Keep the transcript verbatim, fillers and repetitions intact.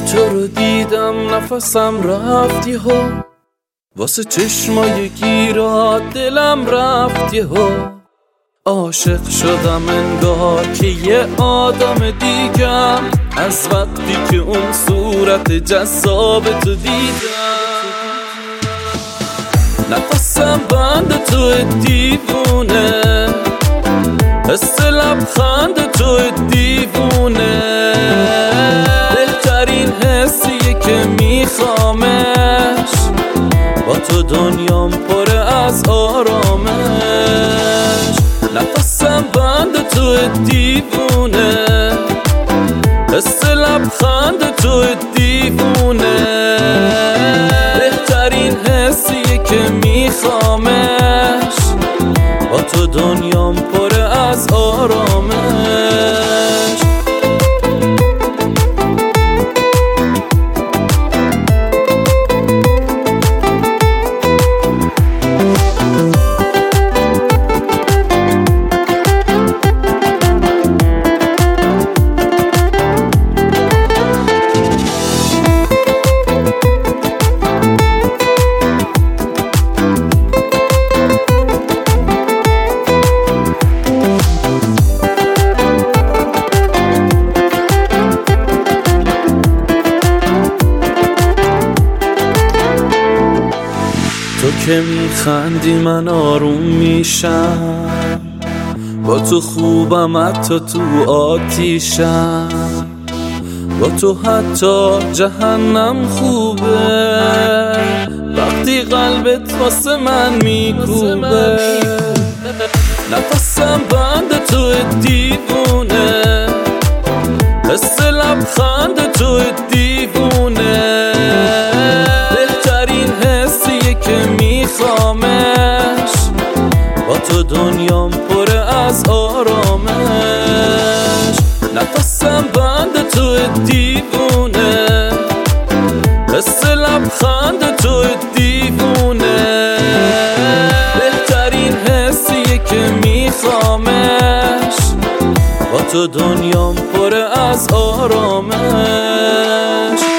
تو رو دیدم نفسم رفت یهو، واسه چشمای گیرات دلم رفت یهو. عاشق شدم انگار که یه آدم دیگم، از وقتی که اون صورت جذاب تو دیدم. نفسم بند تو دیوونه، حس لبخند تو دیوونه، بهترین حسیه که میخوامش، با تو دنیام پر از آرامش. نفسم بند تو دیوونه، حس لبخند تو دیوونه، بهترین حسیه که میخوامش، با تو دنیام پر از آرامش. تو که میخندی من آروم میشم، با تو خوبم حتی تو آتیشم، با تو حتی جهنم خوبه، وقتی قلبت واسه من میکوبه. نفسم بند تو دیوونه، حس لبخند تو دیوونه، بهترین حسیه که میخوامش، با تو دنیام پر از آرامش. نفسم بند تو دیوونه، حس لبخند تو دیوونه، بهترین حسیه که میخوامش، با تو دنیام پر از آرامش.